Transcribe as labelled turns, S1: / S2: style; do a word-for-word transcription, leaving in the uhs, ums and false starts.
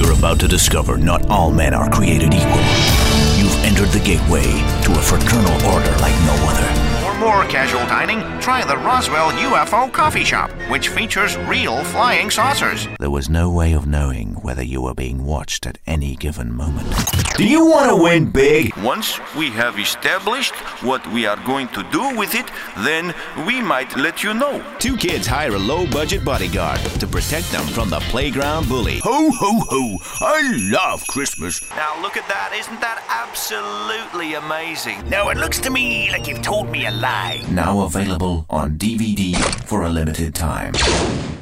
S1: You're about to discover not all men are created equal. You've entered the gateway to a fraternal order like no other.
S2: For more casual dining, try the Roswell U F O Coffee Shop, which features real flying saucers.
S1: There was no way of knowing whether you were being watched at any given moment. Do you want to win big?
S3: Once we have established what we are going to do with it, then we might let you know.
S1: Two kids hire a low-budget bodyguard to protect them from the playground bully.
S4: Ho, ho, ho! I love Christmas.
S3: Now look at that. Isn't that absolutely amazing?
S4: Now it looks to me like you've told me a lie.
S1: Now available on D V D for a limited time.